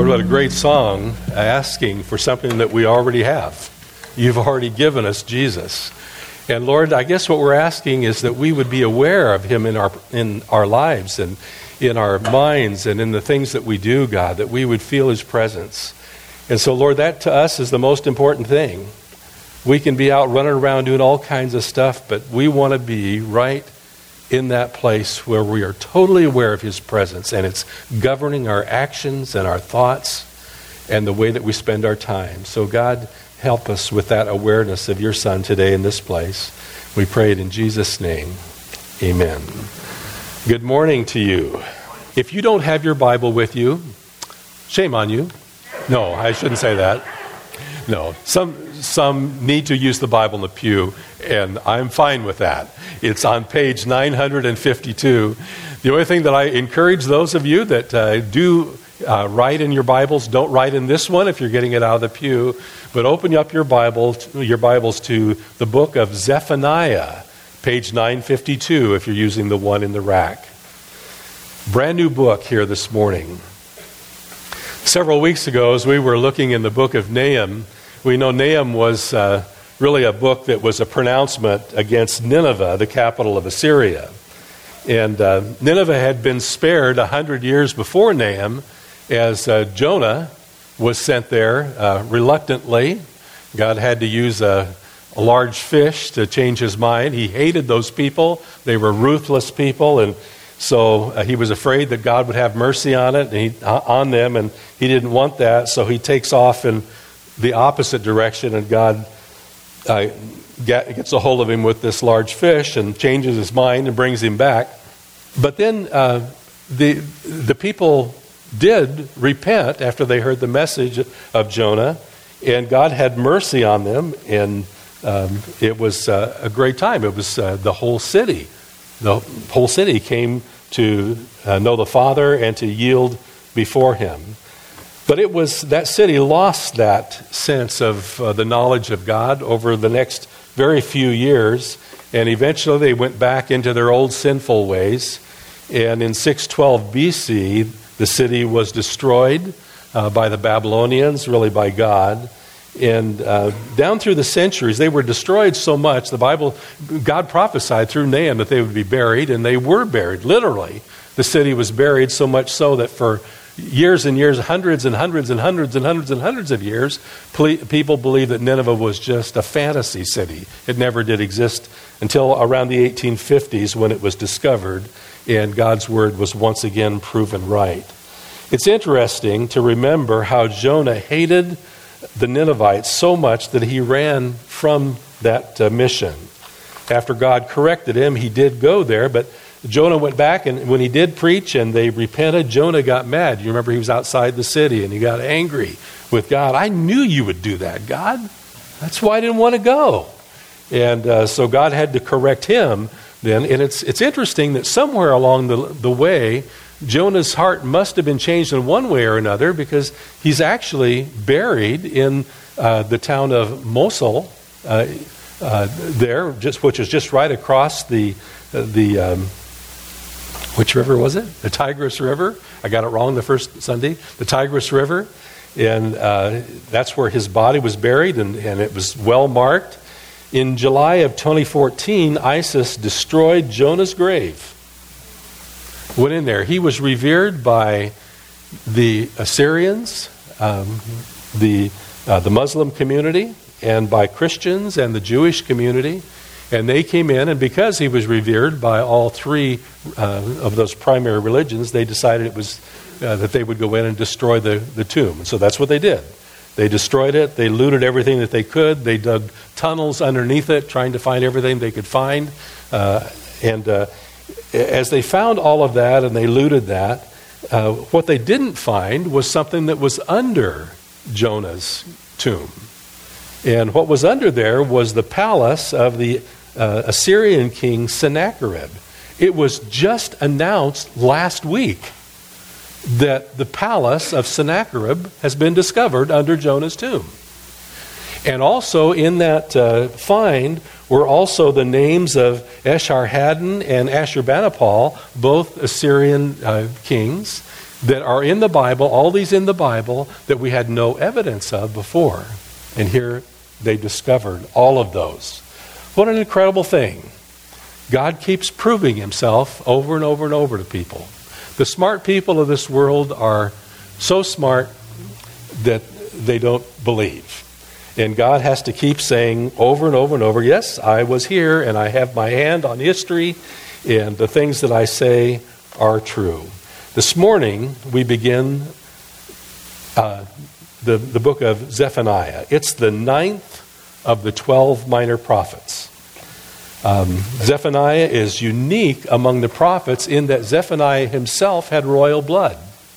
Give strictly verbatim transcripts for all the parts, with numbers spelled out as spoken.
Lord, what a great song asking for something that we already have. You've already given us Jesus. And Lord, I guess what we're asking is that we would be aware of him in our in our lives and in our minds and in the things that we do, God, that we would feel his presence. And so, Lord, that to us is the most important thing. We can be out running around doing all kinds of stuff, but we want to be right in that place where we are totally aware of his presence, and it's governing our actions and our thoughts and the way that we spend our time. So God, help us with that awareness of your Son today in this place. We pray it in Jesus' name. Amen. Good morning to you. If you don't have your Bible with you, shame on you. No, I shouldn't say that. No, some some need to use the Bible in the pew, and I'm fine with that. It's on page nine hundred fifty-two. The only thing that I encourage those of you that uh, do uh, write in your Bibles, don't write in this one if you're getting it out of the pew, but open up your Bible, your Bibles to the book of Zephaniah, page nine fifty-two, if you're using the one in the rack. Brand new book here this morning. Several weeks ago, as we were looking in the book of Nahum, we know Nahum was uh, really a book that was a pronouncement against Nineveh, the capital of Assyria. And uh, Nineveh had been spared a hundred years before Nahum, as uh, Jonah was sent there uh, reluctantly. God had to use a, a large fish to change his mind. He hated those people. They were ruthless people, and so uh, he was afraid that God would have mercy on it, and he, uh, on them, and he didn't want that. So he takes off in the opposite direction, and God uh, get, gets a hold of him with this large fish and changes his mind and brings him back. But then uh, the the people did repent after they heard the message of Jonah, and God had mercy on them, and um, it was uh, a great time. It was uh, the whole city. The whole city came to uh, know the Father and to yield before him. But it was that city lost that sense of uh, the knowledge of God over the next very few years, and eventually they went back into their old sinful ways. And in six twelve B C, the city was destroyed uh, by the Babylonians, really by God. And uh, down through the centuries, they were destroyed so much, the Bible, God prophesied through Nahum that they would be buried, and they were buried, literally. The city was buried so much so that for years and years, hundreds and hundreds and hundreds and hundreds and hundreds of years, ple- people believed that Nineveh was just a fantasy city. It never did exist until around the eighteen fifties when it was discovered, and God's word was once again proven right. It's interesting to remember how Jonah hated the Ninevites so much that he ran from that uh, mission. After God corrected him, he did go there, but Jonah went back, and when he did preach and they repented, Jonah got mad. You remember he was outside the city and he got angry with God. I knew you would do that, God. That's why I didn't want to go. And uh, so God had to correct him then. And it's it's interesting that somewhere along the the way, Jonah's heart must have been changed in one way or another, because he's actually buried in uh, the town of Mosul, uh, uh, there, just which is just right across the uh, the um, which river was it? The Tigris River. I got it wrong the first Sunday. The Tigris River, and uh, that's where his body was buried, and, and it was well marked. In July of twenty fourteen, ISIS destroyed Jonah's grave. Went in there. He was revered by the Assyrians, um, the uh, the Muslim community, and by Christians and the Jewish community. And they came in, and because he was revered by all three uh, of those primary religions, they decided it was uh, that they would go in and destroy the, the tomb. And so that's what they did. They destroyed it. They looted everything that they could. They dug tunnels underneath it, trying to find everything they could find. Uh, and uh, as they found all of that and they looted that, uh, what they didn't find was something that was under Jonah's tomb. And what was under there was the palace of the uh, Assyrian king Sennacherib. It was just announced last week that the palace of Sennacherib has been discovered under Jonah's tomb. And also in that uh, find were also the names of Esarhaddon and Ashurbanipal, both Assyrian uh, kings. that are in the Bible, all these in the Bible, that we had no evidence of before. And here they discovered all of those. What an incredible thing. God keeps proving himself over and over and over to people. The smart people of this world are so smart that they don't believe. And God has to keep saying over and over and over, yes, I was here and I have my hand on history and the things that I say are true. This morning we begin uh, the, the book of Zephaniah. It's the ninth of the twelve minor prophets. Um, Zephaniah is unique among the prophets in that Zephaniah himself had royal blood.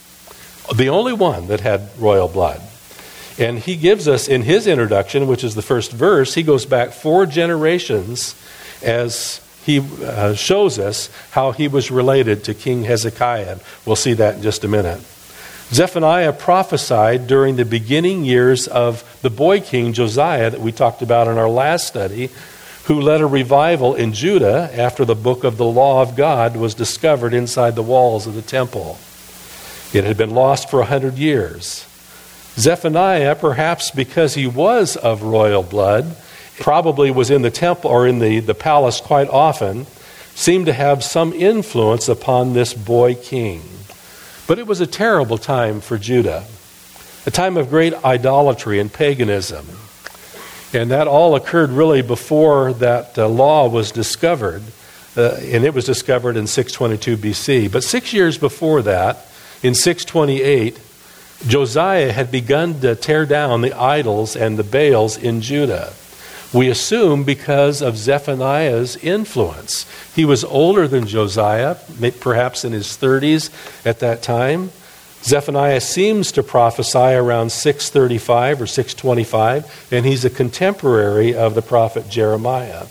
The only one that had royal blood. And he gives us in his introduction, which is the first verse, he goes back four generations as he uh, shows us how he was related to King Hezekiah. We'll see that in just a minute. Zephaniah prophesied during the beginning years of the boy king Josiah that we talked about in our last study, who led a revival in Judah after the book of the law of God was discovered inside the walls of the temple. It had been lost for a hundred years. Zephaniah, perhaps because he was of royal blood, probably was in the temple or in the, the palace quite often, seemed to have some influence upon this boy king. But it was a terrible time for Judah, a time of great idolatry and paganism. And that all occurred really before that uh, law was discovered, uh, and it was discovered in six twenty-two B C. But six years before that, in six twenty-eight, Josiah had begun to tear down the idols and the Baals in Judah. We assume because of Zephaniah's influence. He was older than Josiah, perhaps in his thirties at that time. Zephaniah seems to prophesy around six thirty-five or six twenty-five, and he's a contemporary of the prophet Jeremiah.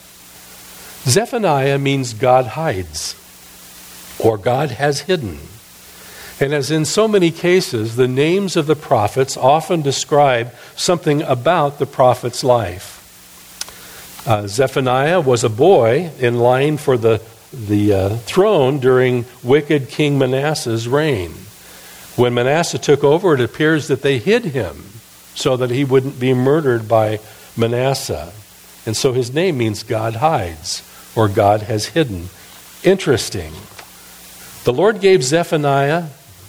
Zephaniah means God hides, or God has hidden. And as in so many cases, the names of the prophets often describe something about the prophet's life. Uh, Zephaniah was a boy in line for the, the uh, throne during wicked King Manasseh's reign. When Manasseh took over, it appears that they hid him so that he wouldn't be murdered by Manasseh. And so his name means God hides, or God has hidden. Interesting. The Lord gave Zephaniah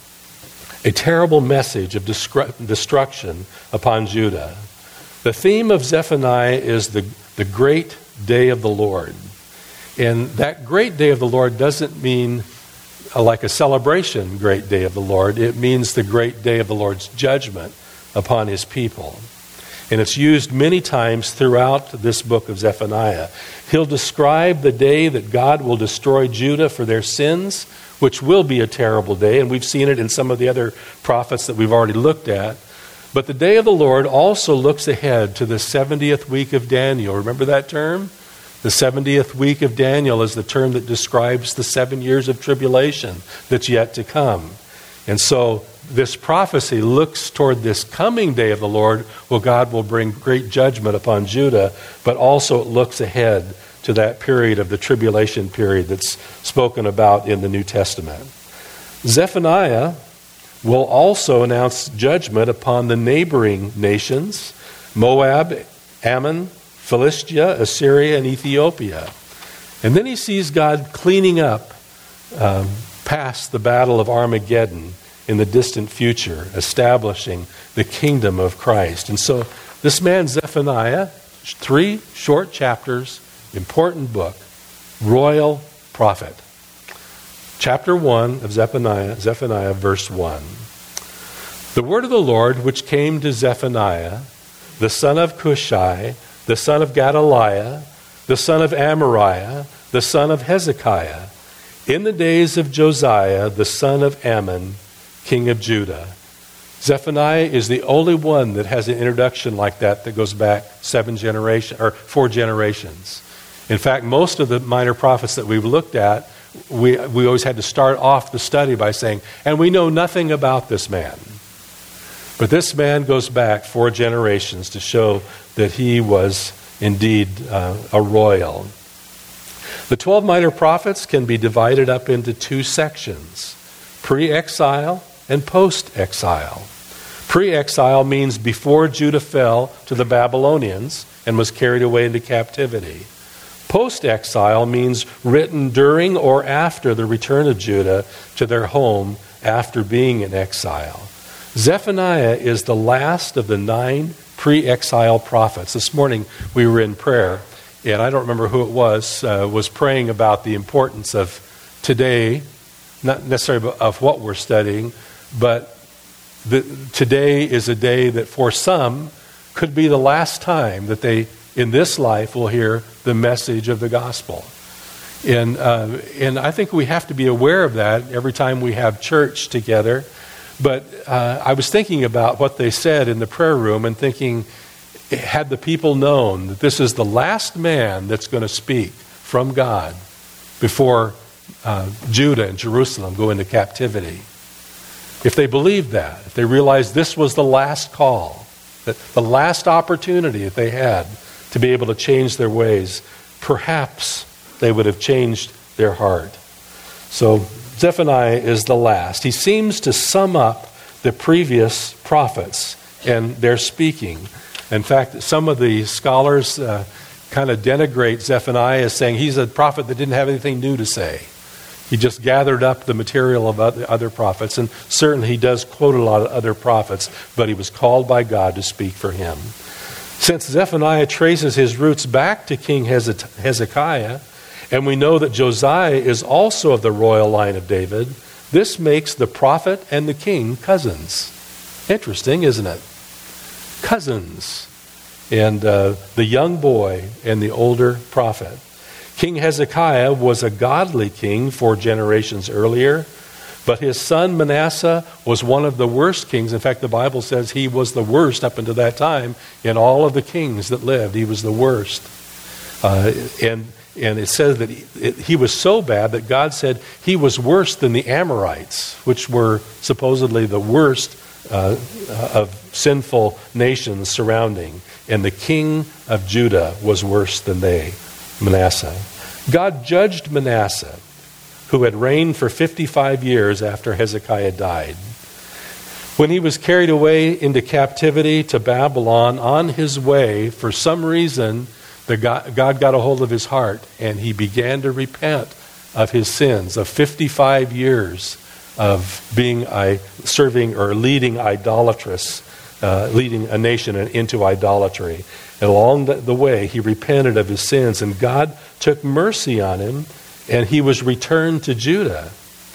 a terrible message of destru- destruction upon Judah. The theme of Zephaniah is the, the great day of the Lord. And that great day of the Lord doesn't mean like a celebration great day of the Lord. It means the great day of the Lord's judgment upon his people. And it's used many times throughout this book of Zephaniah. He'll describe the day that God will destroy Judah for their sins, which will be a terrible day, and we've seen it in some of the other prophets that we've already looked at. But the day of the Lord also looks ahead to the seventieth week of Daniel. Remember that term? The seventieth week of Daniel is the term that describes the seven years of tribulation that's yet to come. And so this prophecy looks toward this coming day of the Lord, where God will bring great judgment upon Judah, but also it looks ahead to that period of the tribulation period that's spoken about in the New Testament. Zephaniah will also announce judgment upon the neighboring nations, Moab, Ammon, Philistia, Assyria, and Ethiopia. And then he sees God cleaning up um, past the battle of Armageddon in the distant future, establishing the kingdom of Christ. And so this man Zephaniah, three short chapters, important book, royal prophet. Chapter one of Zephaniah, Zephaniah verse one. The word of the Lord which came to Zephaniah, the son of Cushai, the son of Gedaliah, the son of Amariah, the son of Hezekiah, in the days of Josiah, the son of Ammon, king of Judah. Zephaniah is the only one that has an introduction like that that goes back seven generations or four generations. In fact, most of the minor prophets that we've looked at, we we always had to start off the study by saying, and we know nothing about this man. But this man goes back four generations to show that he was indeed uh, a royal. The twelve minor prophets can be divided up into two sections, pre-exile and post-exile. Pre-exile means before Judah fell to the Babylonians and was carried away into captivity. Post-exile means written during or after the return of Judah to their home after being in exile. Zephaniah is the last of the nine pre-exile prophets. This morning we were in prayer, and I don't remember who it was, uh, was praying about the importance of today, not necessarily of what we're studying, but the, today is a day that for some could be the last time that they, in this life, will hear the message of the gospel. And, uh, and I think we have to be aware of that every time we have church together. But uh, I was thinking about what they said in the prayer room and thinking, had the people known that this is the last man that's going to speak from God before uh, Judah and Jerusalem go into captivity, if they believed that, if they realized this was the last call, that the last opportunity that they had to be able to change their ways, perhaps they would have changed their heart. So Zephaniah is the last. He seems to sum up the previous prophets and their speaking. In fact, some of the scholars uh, kind of denigrate Zephaniah as saying he's a prophet that didn't have anything new to say. He just gathered up the material of other, other prophets, and certainly he does quote a lot of other prophets, but he was called by God to speak for him. Since Zephaniah traces his roots back to King Hezekiah, and we know that Josiah is also of the royal line of David, this makes the prophet and the king cousins. Interesting, isn't it? Cousins. And uh, the young boy and the older prophet. King Hezekiah was a godly king four generations earlier, but his son Manasseh was one of the worst kings. In fact, the Bible says he was the worst up until that time in all of the kings that lived. He was the worst. Uh, and And it says that he, it, he was so bad that God said he was worse than the Amorites, which were supposedly the worst uh, of sinful nations surrounding. And the king of Judah was worse than they, Manasseh. God judged Manasseh, who had reigned for fifty-five years after Hezekiah died. When he was carried away into captivity to Babylon, on his way, for some reason, The God, God got a hold of his heart, and he began to repent of his sins of fifty-five years of being I, serving or leading idolatrous, uh, leading a nation into idolatry. And along the, the way, he repented of his sins, and God took mercy on him, and he was returned to Judah.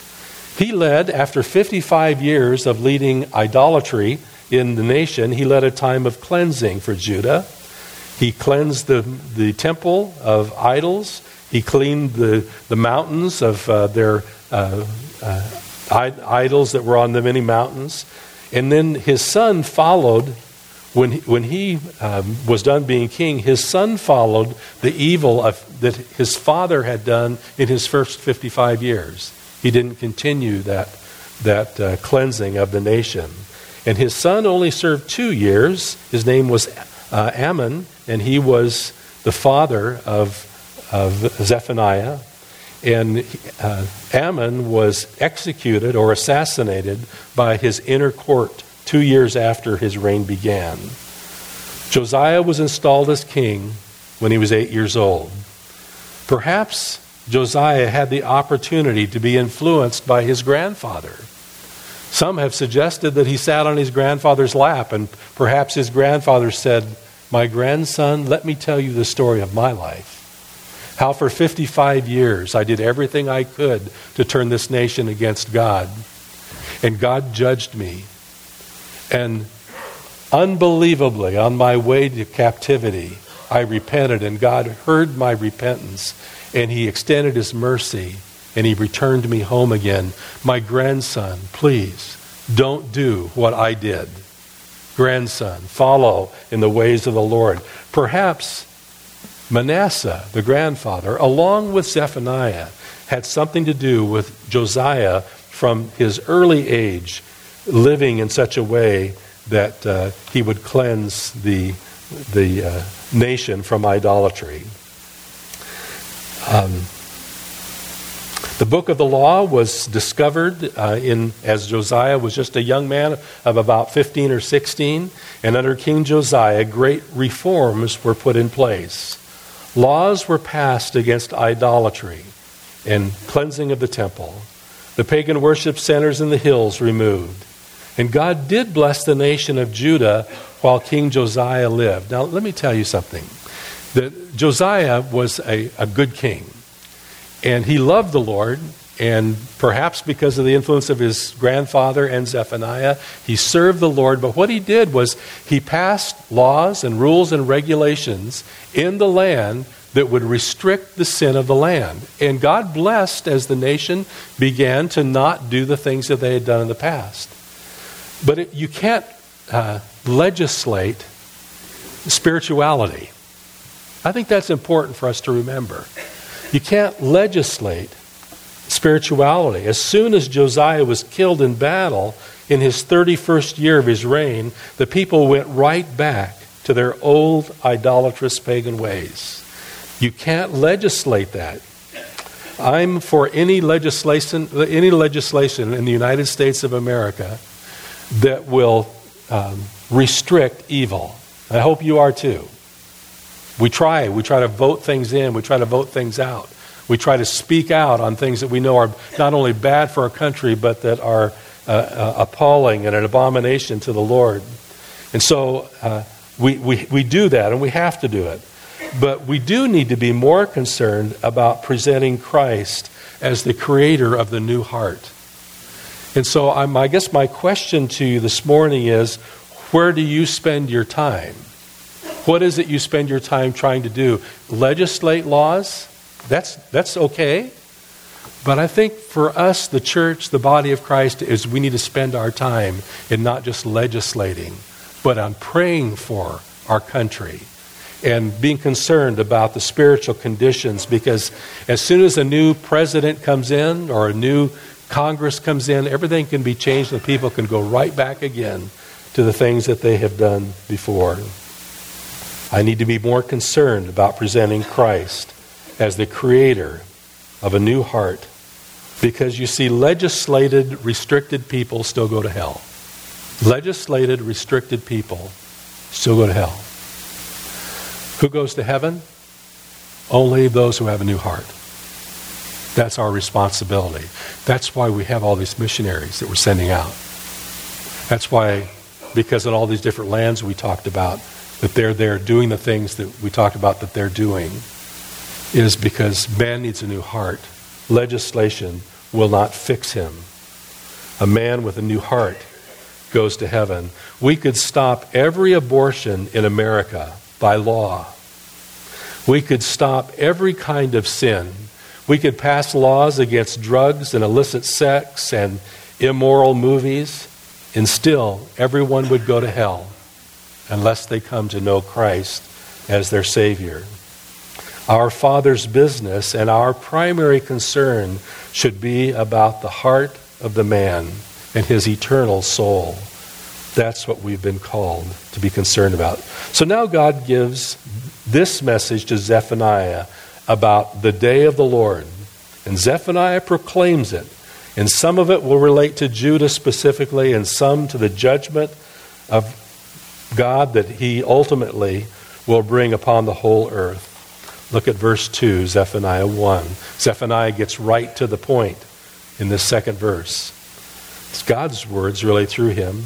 He led, after fifty-five years of leading idolatry in the nation, he led a time of cleansing for Judah. He cleansed the, the temple of idols. He cleaned the, the mountains of uh, their uh, uh, idols that were on the many mountains. And then his son followed, when he, when he um, was done being king, his son followed the evil of, that his father had done in his first fifty-five years. He didn't continue that, that uh, cleansing of the nation. And his son only served two years. His name was uh, Ammon. And he was the father of, of Zephaniah. And uh, Ammon was executed or assassinated by his inner court two years after his reign began. Josiah was installed as king when he was eight years old. Perhaps Josiah had the opportunity to be influenced by his grandfather. Some have suggested that he sat on his grandfather's lap, and perhaps his grandfather said, "My grandson, let me tell you the story of my life. How for fifty-five years I did everything I could to turn this nation against God. And God judged me. And unbelievably, on my way to captivity, I repented, and God heard my repentance, and he extended his mercy, and he returned me home again. My grandson, please, don't do what I did. Grandson, follow in the ways of the Lord." Perhaps Manasseh, the grandfather, along with Zephaniah, had something to do with Josiah from his early age, living in such a way that uh, he would cleanse the, the uh, nation from idolatry. Um, The book of the law was discovered uh, in as Josiah was just a young man of about fifteen or sixteen, and under King Josiah, great reforms were put in place. Laws were passed against idolatry and cleansing of the temple. The pagan worship centers in the hills removed. And God did bless the nation of Judah while King Josiah lived. Now, let me tell you something. That Josiah was a, a good king. And he loved the Lord. And perhaps because of the influence of his grandfather and Zephaniah, he served the Lord. But what he did was he passed laws and rules and regulations in the land that would restrict the sin of the land. And God blessed as the nation began to not do the things that they had done in the past. But it, you can't uh, legislate spirituality. I think that's important for us to remember. You can't legislate spirituality. As soon as Josiah was killed in battle in his thirty-first year of his reign, the people went right back to their old idolatrous pagan ways. You can't legislate that. I'm for any legislation, any legislation in the United States of America that will um, restrict evil. I hope you are too. We try. We try to vote things in. We try to vote things out. We try to speak out on things that we know are not only bad for our country, but that are uh, uh, appalling and an abomination to the Lord. And so uh, we, we, we do that, and we have to do it. But we do need to be more concerned about presenting Christ as the creator of the new heart. And so I'm, I guess my question to you this morning is, where do you spend your time? What is it you spend your time trying to do? Legislate laws? That's that's okay. But I think for us, the church, the body of Christ, is we need to spend our time in not just legislating, but on praying for our country and being concerned about the spiritual conditions, because as soon as a new president comes in or a new Congress comes in, everything can be changed and people can go right back again to the things that they have done before. I need to be more concerned about presenting Christ as the creator of a new heart, because you see, legislated, restricted people still go to hell. Legislated, restricted people still go to hell. Who goes to heaven? Only those who have a new heart. That's our responsibility. That's why we have all these missionaries that we're sending out. That's why, because in all these different lands we talked about, that they're there doing the things that we talked about that they're doing, is because man needs a new heart. Legislation will not fix him. A man with a new heart goes to heaven. We could stop every abortion in America by law. We could stop every kind of sin. We could pass laws against drugs and illicit sex and immoral movies, and still everyone would go to hell unless they come to know Christ as their Savior. Our Father's business and our primary concern should be about the heart of the man and his eternal soul. That's what we've been called to be concerned about. So now God gives this message to Zephaniah about the day of the Lord. And Zephaniah proclaims it. And some of it will relate to Judah specifically, and some to the judgment of God that he ultimately will bring upon the whole earth. Look at verse two, Zephaniah one. Zephaniah gets right to the point in this second verse. It's God's words really through him.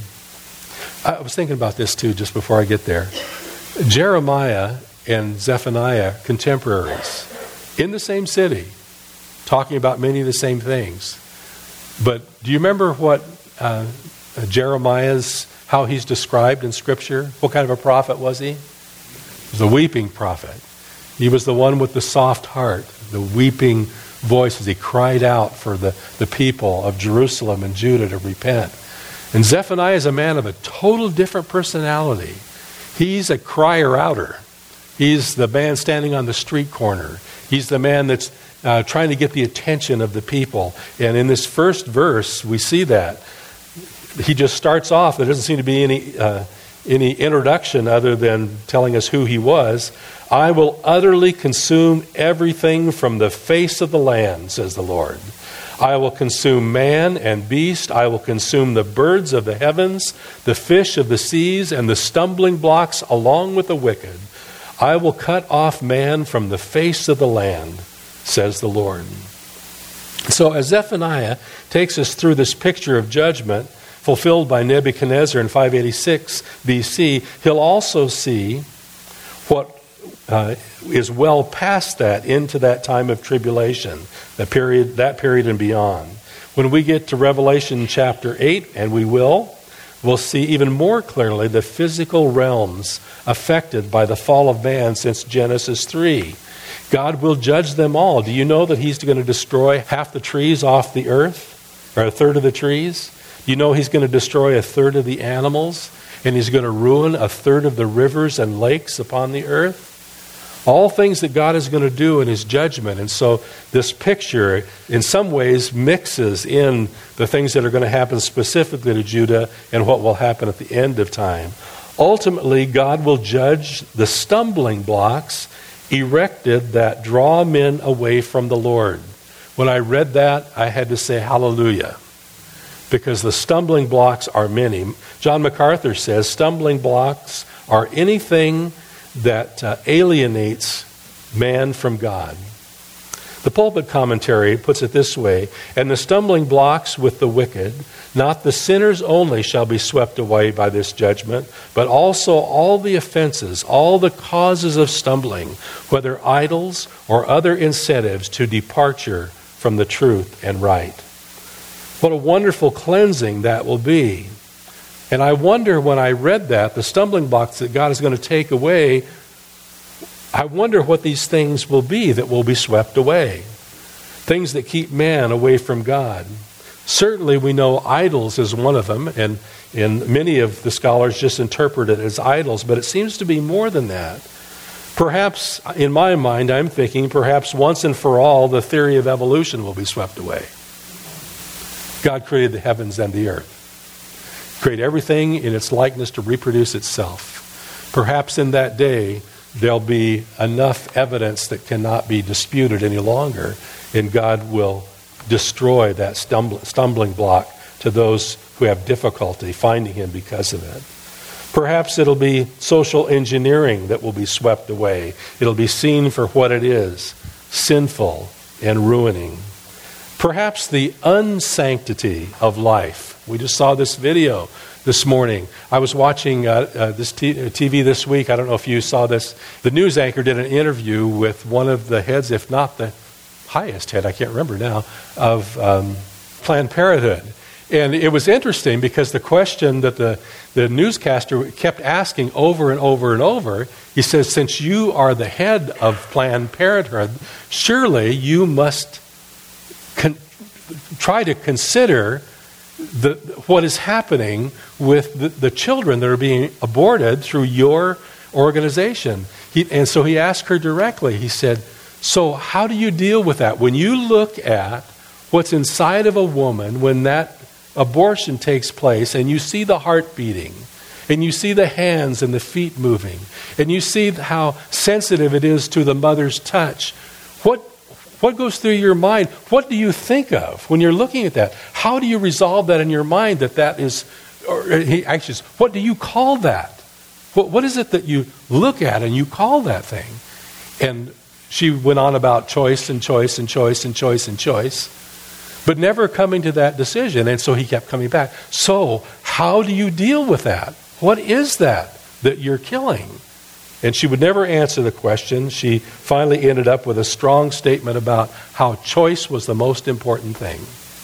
I was thinking about this too just before I get there. Jeremiah and Zephaniah, contemporaries, in the same city, talking about many of the same things. But do you remember what uh, Jeremiah's, how he's described in Scripture? What kind of a prophet was he? He was a weeping prophet. He was the one with the soft heart, the weeping voice as he cried out for the, the people of Jerusalem and Judah to repent. And Zephaniah is a man of a total different personality. He's a crier-outer. He's the man standing on the street corner. He's the man that's uh, trying to get the attention of the people. And in this first verse, we see that. He just starts off. There doesn't seem to be any uh, any introduction other than telling us who he was. I will utterly consume everything from the face of the land, says the Lord. I will consume man and beast. I will consume the birds of the heavens, the fish of the seas, and the stumbling blocks along with the wicked. I will cut off man from the face of the land, says the Lord. So as Zephaniah takes us through this picture of judgment fulfilled by Nebuchadnezzar in five eighty-six B C, he'll also see what uh, is well past that into that time of tribulation, the period, that period and beyond. When we get to Revelation chapter eight, and we will, we'll see even more clearly the physical realms affected by the fall of man since Genesis three. God will judge them all. Do you know that he's going to destroy half the trees off the earth, or a third of the trees? Do you know he's going to destroy a third of the animals, and he's going to ruin a third of the rivers and lakes upon the earth? All things that God is going to do in his judgment. And so this picture, in some ways, mixes in the things that are going to happen specifically to Judah and what will happen at the end of time. Ultimately, God will judge the stumbling blocks erected that draw men away from the Lord. When I read that, I had to say hallelujah, because the stumbling blocks are many. John MacArthur says stumbling blocks are anything that uh, alienates man from God. The Pulpit Commentary puts it this way: and the stumbling blocks with the wicked, not the sinners only shall be swept away by this judgment, but also all the offenses, all the causes of stumbling, whether idols or other incentives to departure from the truth and right. What a wonderful cleansing that will be. And I wonder, when I read that, the stumbling blocks that God is going to take away, I wonder what these things will be that will be swept away. Things that keep man away from God. Certainly we know idols is one of them, and, and many of the scholars just interpret it as idols, but it seems to be more than that. Perhaps, in my mind, I'm thinking perhaps once and for all the theory of evolution will be swept away. God created the heavens and the earth. Create everything in its likeness to reproduce itself. Perhaps in that day there'll be enough evidence that cannot be disputed any longer, and God will destroy that stumbling block to those who have difficulty finding him because of it. Perhaps it'll be social engineering that will be swept away. It'll be seen for what it is, sinful and ruining. Perhaps the unsanctity of life. We just saw this video this morning. I was watching uh, uh, this t- TV this week. I don't know if you saw this. The news anchor did an interview with one of the heads, if not the highest head, I can't remember now, of um, Planned Parenthood. And it was interesting because the question that the, the newscaster kept asking over and over and over, he says, since you are the head of Planned Parenthood, surely you must con- try to consider the, what is happening with the, the children that are being aborted through your organization. He, and so he asked her directly, he said, so how do you deal with that? When you look at what's inside of a woman when that abortion takes place, and you see the heart beating, and you see the hands and the feet moving, and you see how sensitive it is to the mother's touch, what What goes through your mind? What do you think of when you're looking at that? How do you resolve that in your mind that that is, or he actually, what do you call that? What, what is it that you look at and you call that thing? And she went on about choice and choice and choice and choice and choice, but never coming to that decision. And so he kept coming back. So how do you deal with that? What is that that you're killing? And she would never answer the question. She finally ended up with a strong statement about how choice was the most important thing.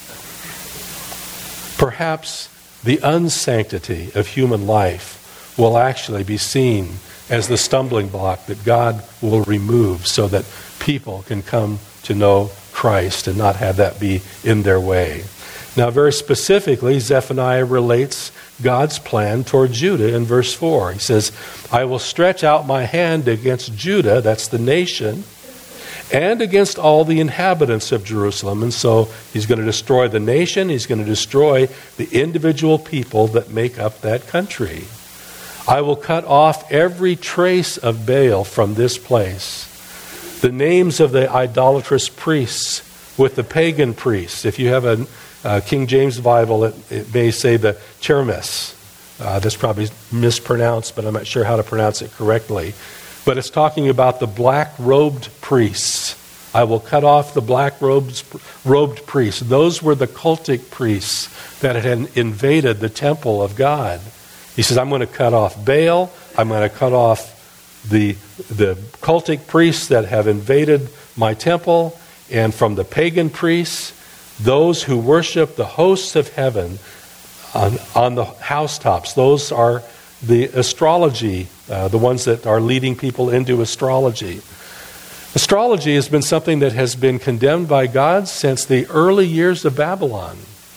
Perhaps the unsanctity of human life will actually be seen as the stumbling block that God will remove so that people can come to know Christ and not have that be in their way. Now, very specifically, Zephaniah relates God's plan toward Judah in verse four. He says, I will stretch out my hand against Judah, that's the nation, and against all the inhabitants of Jerusalem. And so he's going to destroy the nation, he's going to destroy the individual people that make up that country. I will cut off every trace of Baal from this place. The names of the idolatrous priests with the pagan priests. If you have a uh, King James Bible, it, it may say the chermis. Uh, that's probably mispronounced, but I'm not sure how to pronounce it correctly. But it's talking about the black-robed priests. I will cut off the black-robed robed priests. Those were the cultic priests that had invaded the temple of God. He says, I'm going to cut off Baal. I'm going to cut off the, the cultic priests that have invaded my temple. And from the pagan priests, those who worship the hosts of heaven on, on the housetops. Those are the astrology, uh, the ones that are leading people into astrology. Astrology has been something that has been condemned by God since the early years of Babylon.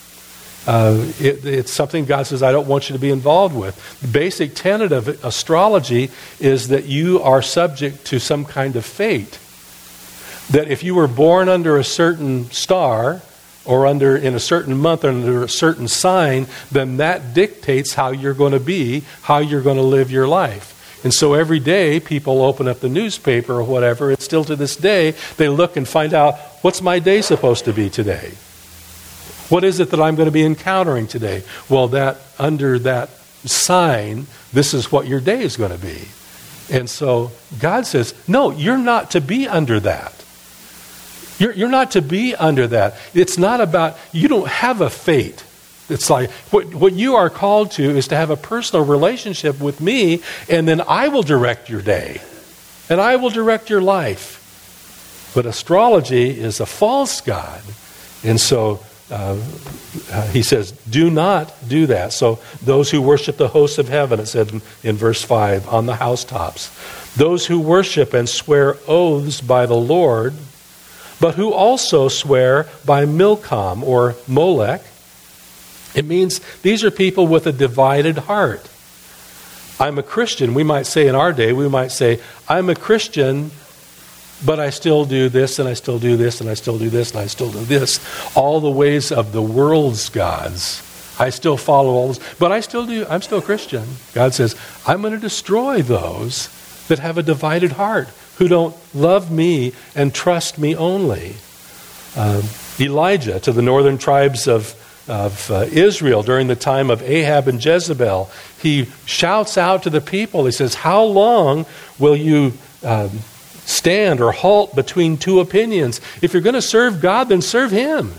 Uh, it, it's something God says, I don't want you to be involved with. The basic tenet of astrology is that you are subject to some kind of fate. That if you were born under a certain star, or under in a certain month, or under a certain sign, then that dictates how you're going to be, how you're going to live your life. And so every day, people open up the newspaper or whatever, and still to this day, they look and find out, what's my day supposed to be today? What is it that I'm going to be encountering today? Well, that under that sign, this is what your day is going to be. And so God says, no, you're not to be under that. You're, you're not to be under that. It's not about, you don't have a fate. It's like, what, what you are called to is to have a personal relationship with me, and then I will direct your day. And I will direct your life. But astrology is a false god. And so uh, uh, he says, do not do that. So those who worship the hosts of heaven, it said in, in verse five, on the housetops. Those who worship and swear oaths by the Lord, but who also swear by Milcom or Molech. It means these are people with a divided heart. I'm a Christian. We might say in our day, we might say, I'm a Christian, but I still do this, and I still do this, and I still do this, and I still do this. All the ways of the world's gods. I still follow all this, but I still do, I'm still a Christian. God says, I'm going to destroy those that have a divided heart, who don't love me and trust me only. Uh, Elijah to the northern tribes of, of uh, Israel during the time of Ahab and Jezebel, he shouts out to the people, he says, how long will you um, stand or halt between two opinions? If you're going to serve God, then serve Him.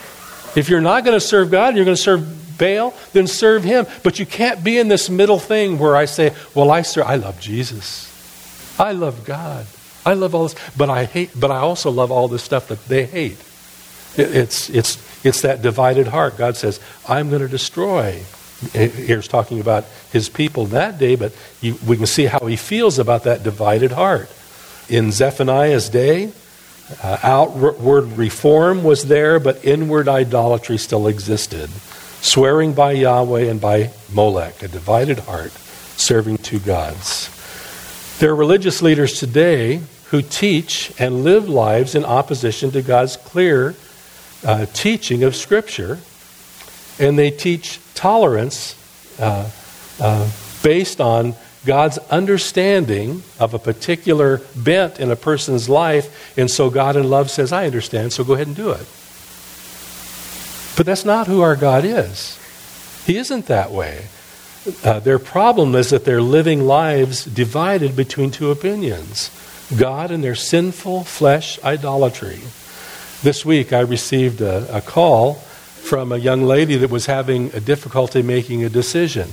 If you're not going to serve God, you're going to serve Baal, then serve him. But you can't be in this middle thing where I say, well, I serve, I love Jesus. I love God. I love all this, but I hate. But I also love all this stuff that they hate. It, it's it's it's that divided heart. God says, "I'm going to destroy." Here's talking about His people that day, but you, we can see how He feels about that divided heart. In Zephaniah's day, uh, outward reform was there, but inward idolatry still existed. Swearing by Yahweh and by Molech, a divided heart, serving two gods. There are religious leaders today who teach and live lives in opposition to God's clear uh, teaching of Scripture, and they teach tolerance uh, uh, based on God's understanding of a particular bent in a person's life, and so God in love says, I understand, so go ahead and do it. But that's not who our God is. He isn't that way. Uh, their problem is that they're living lives divided between two opinions, God and their sinful flesh idolatry. This week I received a, a call from a young lady that was having a difficulty making a decision.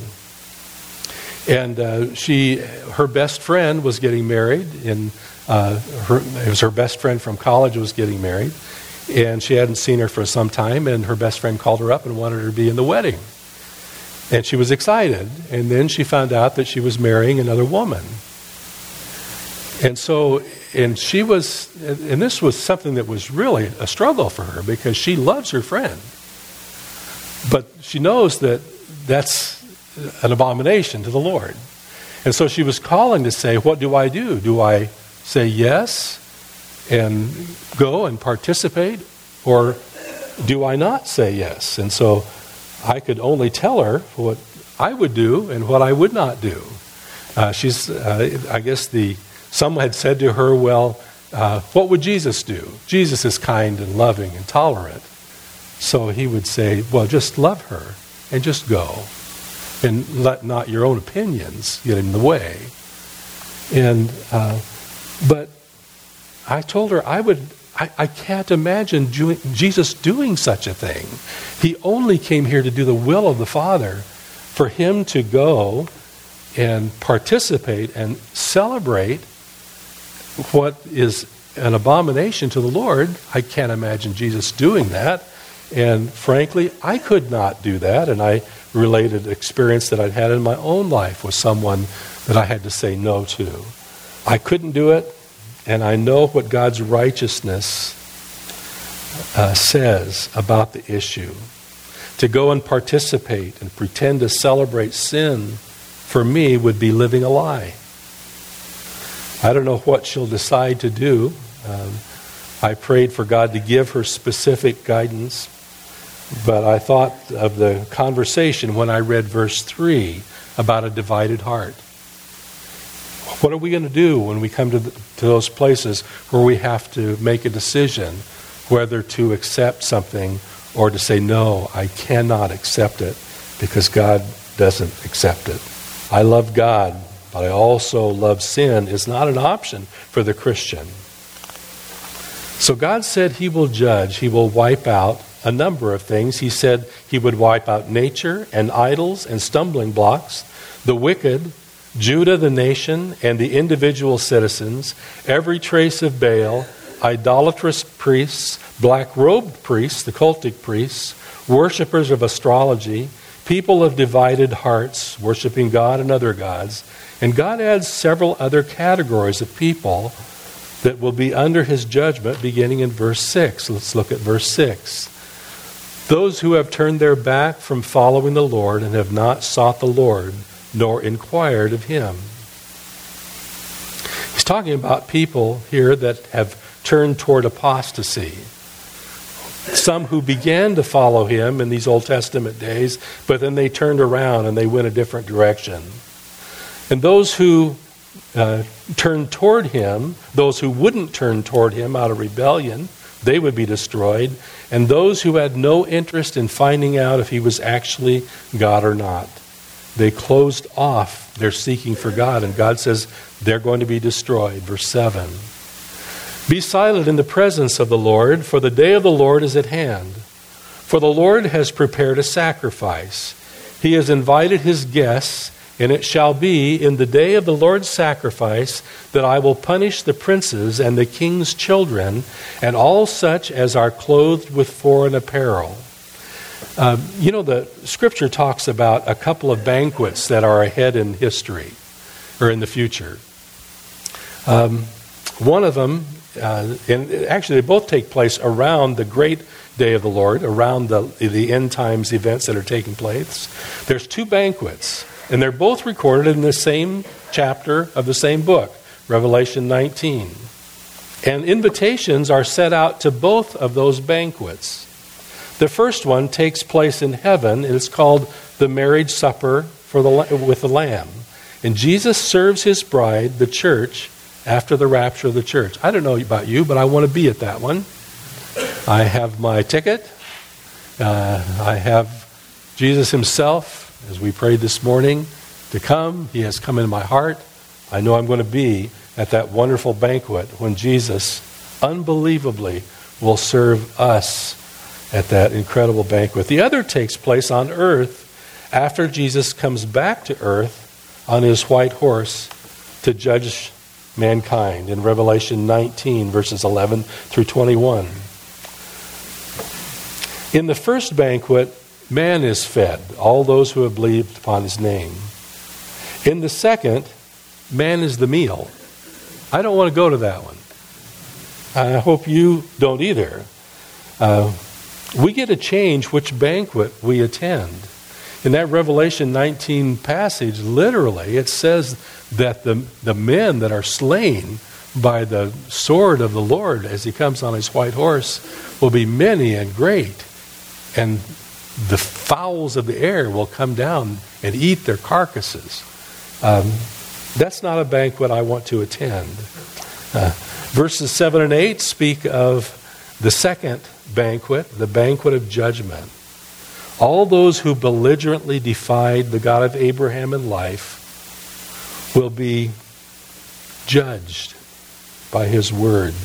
And uh, she, her best friend was getting married. In, uh, her, it was her best friend from college was getting married. And she hadn't seen her for some time, and her best friend called her up and wanted her to be in the wedding. And she was excited. And then she found out that she was marrying another woman. And so, and she was, and this was something that was really a struggle for her because she loves her friend. But she knows that that's an abomination to the Lord. And so she was calling to say, what do I do? Do I say yes and go and participate, or do I not say yes? And so I could only tell her what I would do and what I would not do. Uh, she's, uh, I guess the some had said to her, well, uh, what would Jesus do? Jesus is kind and loving and tolerant. So he would say, well, just love her and just go. And let not your own opinions get in the way. And uh, but I told her I would. I, I can't imagine ju- Jesus doing such a thing. He only came here to do the will of the Father. For him to go and participate and celebrate what is an abomination to the Lord, I can't imagine Jesus doing that. And frankly, I could not do that. And I related experience that I'd had in my own life with someone that I had to say no to. I couldn't do it, and I know what God's righteousness uh, says about the issue. To go and participate and pretend to celebrate sin, for me, would be living a lie. I don't know what she'll decide to do. Um, I prayed for God to give her specific guidance, but I thought of the conversation when I read verse three about a divided heart. What are we going to do when we come to, the, to those places where we have to make a decision whether to accept something or to say, no, I cannot accept it because God doesn't accept it. I love God, but I also love sin is not an option for the Christian. So God said he will judge, he will wipe out a number of things. He said he would wipe out nature and idols and stumbling blocks, the wicked, Judah the nation and the individual citizens, every trace of Baal, idolatrous priests, black-robed priests, the cultic priests, worshippers of astrology, people of divided hearts, worshiping God and other gods. And God adds several other categories of people that will be under his judgment beginning in verse six. Let's look at verse six. Those who have turned their back from following the Lord and have not sought the Lord, nor inquired of him. He's talking about people here that have turned toward apostasy. Some who began to follow him in these Old Testament days, but then they turned around and they went a different direction. And those who uh, turned toward him, those who wouldn't turn toward him out of rebellion, they would be destroyed. And those who had no interest in finding out if he was actually God or not, they closed off their seeking for God, and God says they're going to be destroyed. Verse seven. Be silent in the presence of the Lord, for the day of the Lord is at hand. For the Lord has prepared a sacrifice. He has invited his guests, and it shall be in the day of the Lord's sacrifice that I will punish the princes and the king's children, and all such as are clothed with foreign apparel. Um, you know, the scripture talks about a couple of banquets that are ahead in history, or in the future. Um, one of them, uh, and actually they both take place around the great day of the Lord, around the, the end times events that are taking place. There's two banquets, and they're both recorded in the same chapter of the same book, Revelation nineteen. And invitations are set out to both of those banquets. The first one takes place in heaven, and it's called the marriage supper for the, with the Lamb. And Jesus serves his bride, the church, after the rapture of the church. I don't know about you, but I want to be at that one. I have my ticket. Uh, I have Jesus himself, as we prayed this morning, to come. He has come into my heart. I know I'm going to be at that wonderful banquet when Jesus, unbelievably, will serve us at that incredible banquet. The other takes place on earth after Jesus comes back to earth on his white horse to judge mankind in Revelation nineteen, verses eleven through twenty-one. In the first banquet, man is fed, all those who have believed upon his name. In the second, man is the meal. I don't want to go to that one. I hope you don't either. Uh, We get to change which banquet we attend. In that Revelation nineteen passage, literally, it says that the, the men that are slain by the sword of the Lord as he comes on his white horse will be many and great. And the fowls of the air will come down and eat their carcasses. Um, that's not a banquet I want to attend. Uh, Verses seven and eight speak of the second banquet, the banquet of judgment. All those who belligerently defied the God of Abraham and life will be judged by his word.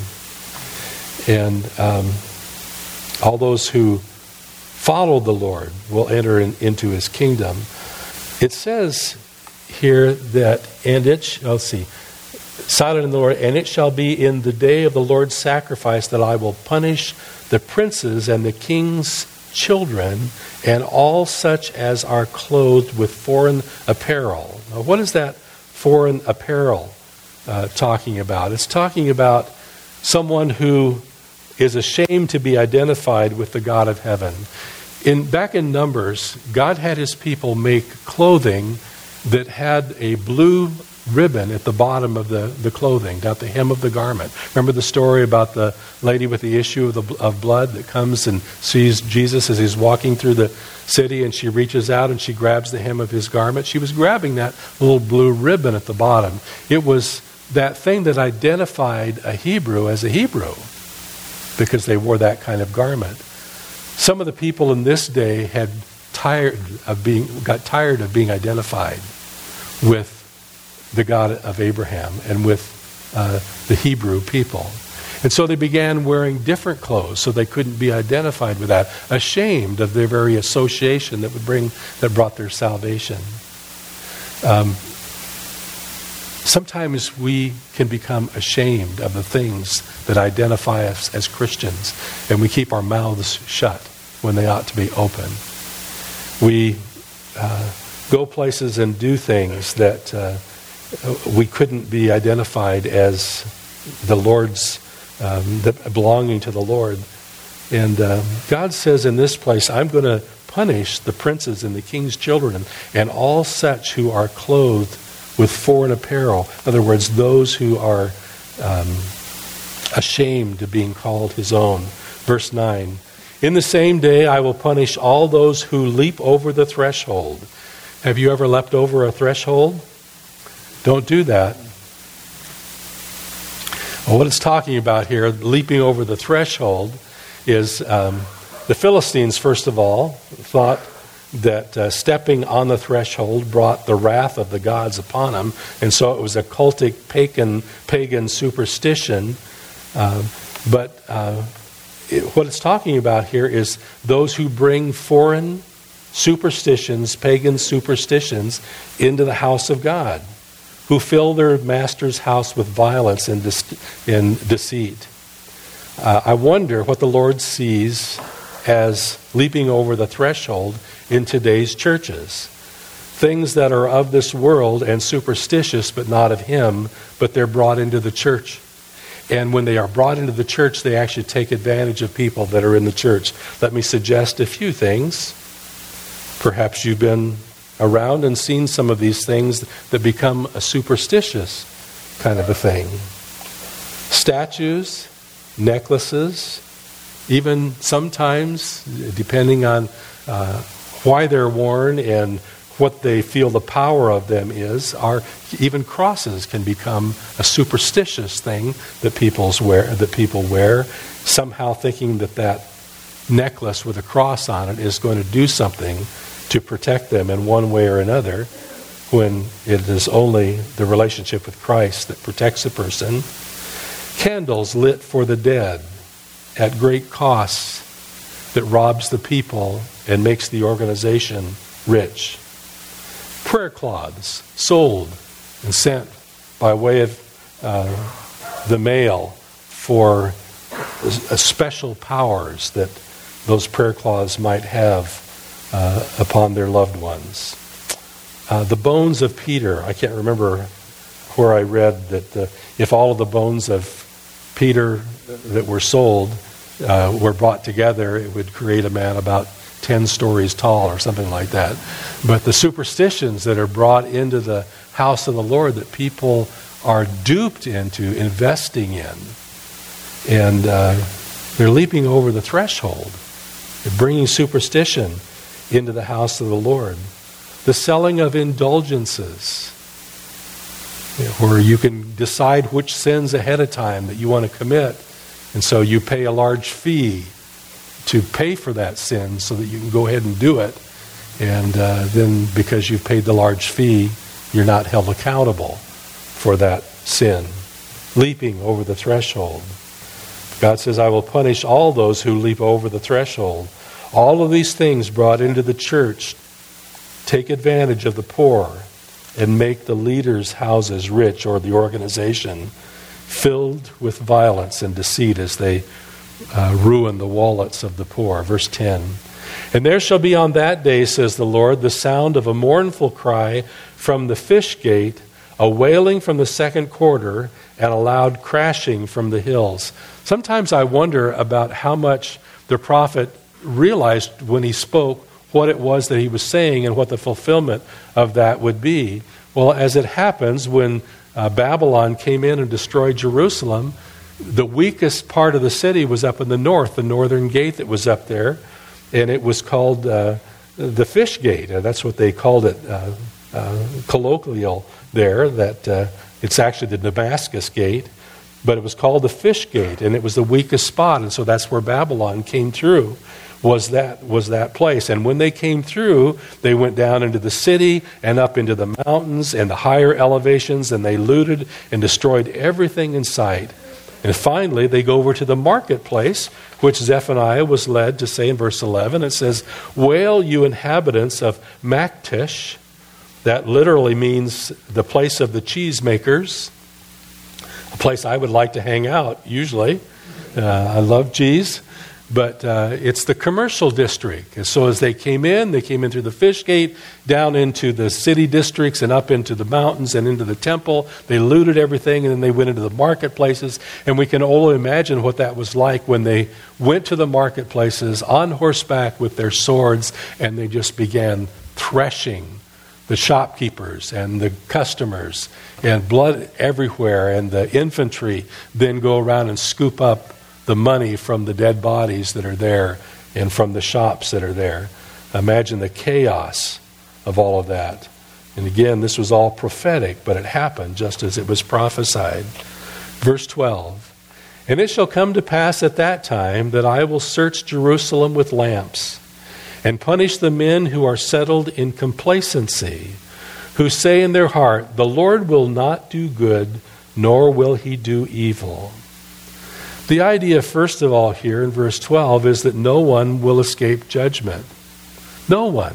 And um, all those who follow the Lord will enter in, into his kingdom. It says here that, and it, sh- let's see, silent in the Lord, and it shall be in the day of the Lord's sacrifice that I will punish the princes and the king's children and all such as are clothed with foreign apparel. Now, what is that foreign apparel uh, talking about? It's talking about someone who is ashamed to be identified with the God of heaven. In back in Numbers, God had his people make clothing that had a blue ribbon at the bottom of the, the clothing, down the hem of the garment. Remember the story about the lady with the issue of, the, of blood that comes and sees Jesus as he's walking through the city, and she reaches out and she grabs the hem of his garment? She was grabbing that little blue ribbon at the bottom. It was that thing that identified a Hebrew as a Hebrew, because they wore that kind of garment. Some of the people in this day had tired of being got tired of being identified with the God of Abraham and with uh, the Hebrew people. And so they began wearing different clothes so they couldn't be identified with that, ashamed of their very association that would bring that brought their salvation. Um, sometimes we can become ashamed of the things that identify us as Christians, and we keep our mouths shut when they ought to be open. We uh, go places and do things that uh, we couldn't be identified as the Lord's, um, that belonging to the Lord. And uh, God says in this place, I'm going to punish the princes and the king's children and, and all such who are clothed with foreign apparel. In other words, those who are um, ashamed of being called his own. Verse nine, in the same day I will punish all those who leap over the threshold. Have you ever leapt over a threshold? Don't do that. Well, what it's talking about here, leaping over the threshold, is um, the Philistines, first of all, thought that uh, stepping on the threshold brought the wrath of the gods upon them, and so it was a cultic pagan, pagan superstition. Uh, but uh, it, what it's talking about here is those who bring foreign superstitions, pagan superstitions, into the house of God, who fill their master's house with violence and, de- and deceit. Uh, I wonder what the Lord sees as leaping over the threshold in today's churches. Things that are of this world and superstitious, but not of him, but they're brought into the church. And when they are brought into the church, they actually take advantage of people that are in the church. Let me suggest a few things. Perhaps you've been around and seen some of these things that become a superstitious kind of a thing. Statues, necklaces, even sometimes, depending on uh, why they're worn and what they feel the power of them is, are even crosses can become a superstitious thing that people's wear, that people wear, somehow thinking that that necklace with a cross on it is going to do something to protect them in one way or another, when it is only the relationship with Christ that protects a person. Candles lit for the dead at great costs that robs the people and makes the organization rich. Prayer cloths sold and sent by way of uh, the mail for uh, special powers that those prayer cloths might have Uh, upon their loved ones. Uh, the bones of Peter, I can't remember where I read that uh, if all of the bones of Peter that were sold uh, were brought together, it would create a man about ten stories tall or something like that. But the superstitions that are brought into the house of the Lord that people are duped into investing in, and uh, they're leaping over the threshold. They're bringing superstition into the house of the Lord. The selling of indulgences. where you can decide which sins ahead of time that you want to commit. And so you pay a large fee to pay for that sin so that you can go ahead and do it. And uh, then because you've paid the large fee, you're not held accountable for that sin. Leaping over the threshold. God says, I will punish all those who leap over the threshold. All of these things brought into the church take advantage of the poor and make the leaders' houses rich, or the organization filled with violence and deceit as they uh, ruin the wallets of the poor. Verse ten. And there shall be on that day, says the Lord, the sound of a mournful cry from the fish gate, a wailing from the second quarter, and a loud crashing from the hills. Sometimes I wonder about how much the prophet realized when he spoke what it was that he was saying and what the fulfillment of that would be. Well, as it happens, when uh, Babylon came in and destroyed Jerusalem, the weakest part of the city was up in the north, the northern gate that was up there, and it was called uh, the Fish Gate. Uh, that's what they called it, uh, uh, colloquial there, that uh, it's actually the Damascus Gate, but it was called the Fish Gate, and it was the weakest spot, and so that's where Babylon came through. Was that was that place. And when they came through, they went down into the city and up into the mountains and the higher elevations, and they looted and destroyed everything in sight. And finally, they go over to the marketplace, which Zephaniah was led to say in verse eleven. It says, Wail, you inhabitants of Maktesh. That literally means the place of the cheesemakers, a place I would like to hang out, usually. Uh, I love cheese. But uh, it's the commercial district. And so as they came in, they came in through the Fish Gate, down into the city districts and up into the mountains and into the temple. They looted everything, and then they went into the marketplaces. And we can only imagine what that was like when they went to the marketplaces on horseback with their swords, and they just began threshing the shopkeepers and the customers, and blood everywhere. And the infantry then go around and scoop up the money from the dead bodies that are there and from the shops that are there. Imagine the chaos of all of that. And again, this was all prophetic, but it happened just as it was prophesied. Verse twelve. And it shall come to pass at that time that I will search Jerusalem with lamps and punish the men who are settled in complacency, who say in their heart, the Lord will not do good, nor will he do evil. The idea, first of all, here in verse twelve is that no one will escape judgment. No one.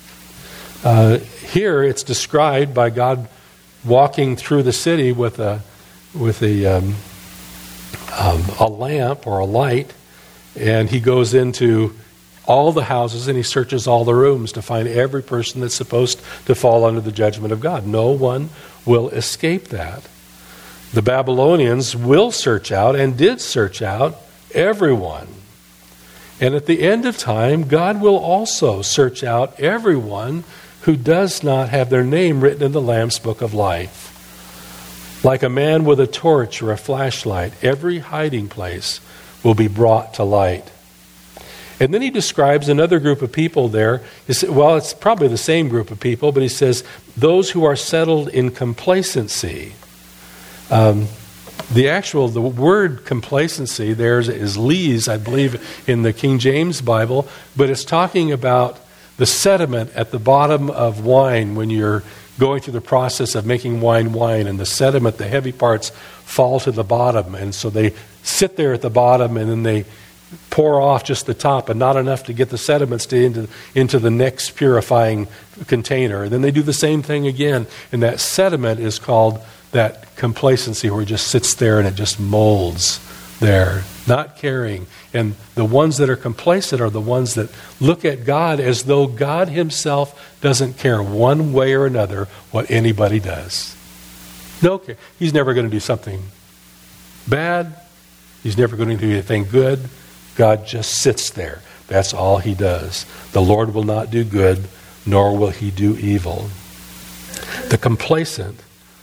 Uh, here it's described by God walking through the city with a with a um, um, a lamp or a light, and he goes into all the houses and he searches all the rooms to find every person that's supposed to fall under the judgment of God. No one will escape that. The Babylonians will search out and did search out everyone. And at the end of time, God will also search out everyone who does not have their name written in the Lamb's Book of Life. Like a man with a torch or a flashlight, every hiding place will be brought to light. And then he describes another group of people there. He said, well, it's probably the same group of people, but he says, those who are settled in complacency. Um, the actual, the word complacency there is lees, I believe, in the King James Bible, but it's talking about the sediment at the bottom of wine when you're going through the process of making wine wine, and the sediment, the heavy parts, fall to the bottom, and so they sit there at the bottom, and then they pour off just the top, and not enough to get the sediments to into, into the next purifying container. And then they do the same thing again, and that sediment is called that complacency, where it just sits there and it just molds there, not caring. And the ones that are complacent are the ones that look at God as though God himself doesn't care one way or another what anybody does. No care. He's never going to do something bad. He's never going to do anything good. God just sits there. That's all he does. The Lord will not do good, nor will he do evil. The complacent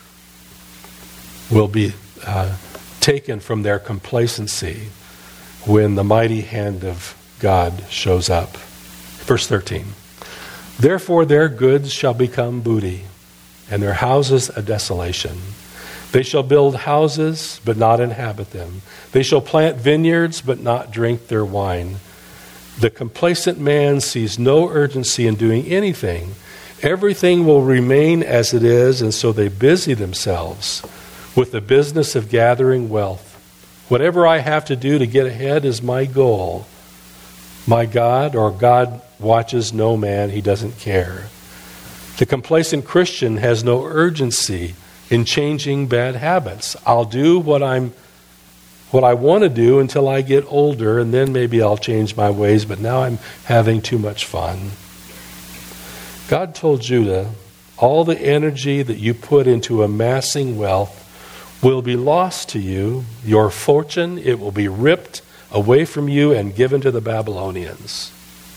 will be uh, taken from their complacency when the mighty hand of God shows up. Verse thirteen. Therefore their goods shall become booty, and their houses a desolation. They shall build houses, but not inhabit them. They shall plant vineyards, but not drink their wine. The complacent man sees no urgency in doing anything. Everything will remain as it is, and so they busy themselves with the business of gathering wealth. Whatever I have to do to get ahead is my goal. My God, or God watches no man, he doesn't care. The complacent Christian has no urgency in changing bad habits. I'll do what I'm what I want to do until I get older, and then maybe I'll change my ways, but now I'm having too much fun. God told Judah, all the energy that you put into amassing wealth will be lost to you. Your fortune, it will be ripped away from you and given to the Babylonians.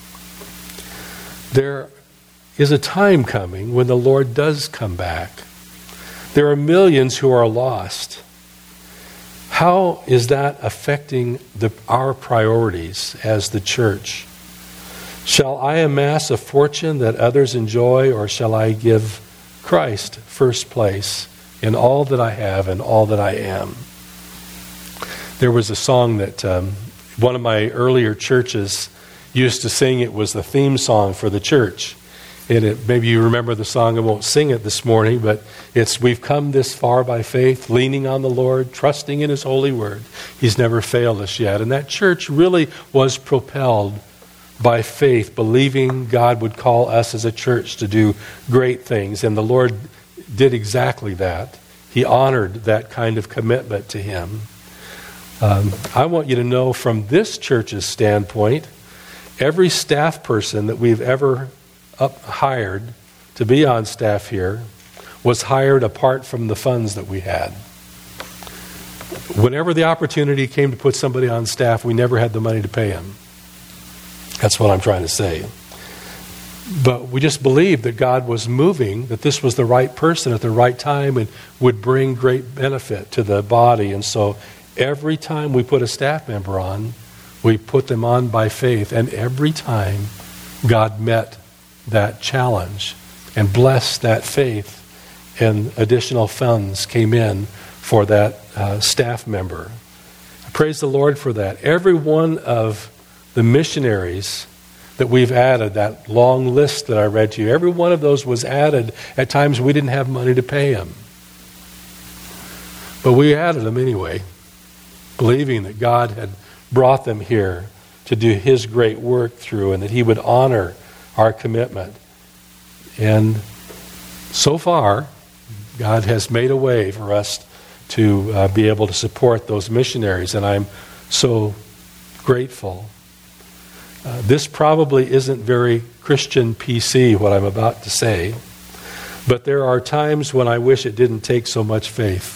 There is a time coming when the Lord does come back. There are millions who are lost. How is that affecting the, our priorities as the church? Shall I amass a fortune that others enjoy, or shall I give Christ first place in all that I have and all that I am? There was a song that um, one of my earlier churches used to sing. It was the theme song for the church. And it, maybe you remember the song. I won't sing it this morning, but it's, we've come this far by faith, leaning on the Lord, trusting in his holy word. He's never failed us yet. And that church really was propelled by faith, believing God would call us as a church to do great things. And the Lord did exactly that. He honored that kind of commitment to him. Um, I want you to know from this church's standpoint, every staff person that we've ever up, hired to be on staff here was hired apart from the funds that we had. Whenever the opportunity came to put somebody on staff, we never had the money to pay them. That's what I'm trying to say. But we just believed that God was moving, that this was the right person at the right time and would bring great benefit to the body. And so every time we put a staff member on, we put them on by faith. And every time God met that challenge and blessed that faith, and additional funds came in for that uh, staff member. I praise the Lord for that. Every one of the missionaries that we've added, that long list that I read to you, every one of those was added at times we didn't have money to pay them. But we added them anyway, believing that God had brought them here to do his great work through, and that he would honor our commitment. And so far, God has made a way for us to uh, be able to support those missionaries, and I'm so grateful. Uh, this probably isn't very Christian P C, what I'm about to say, but there are times when I wish it didn't take so much faith,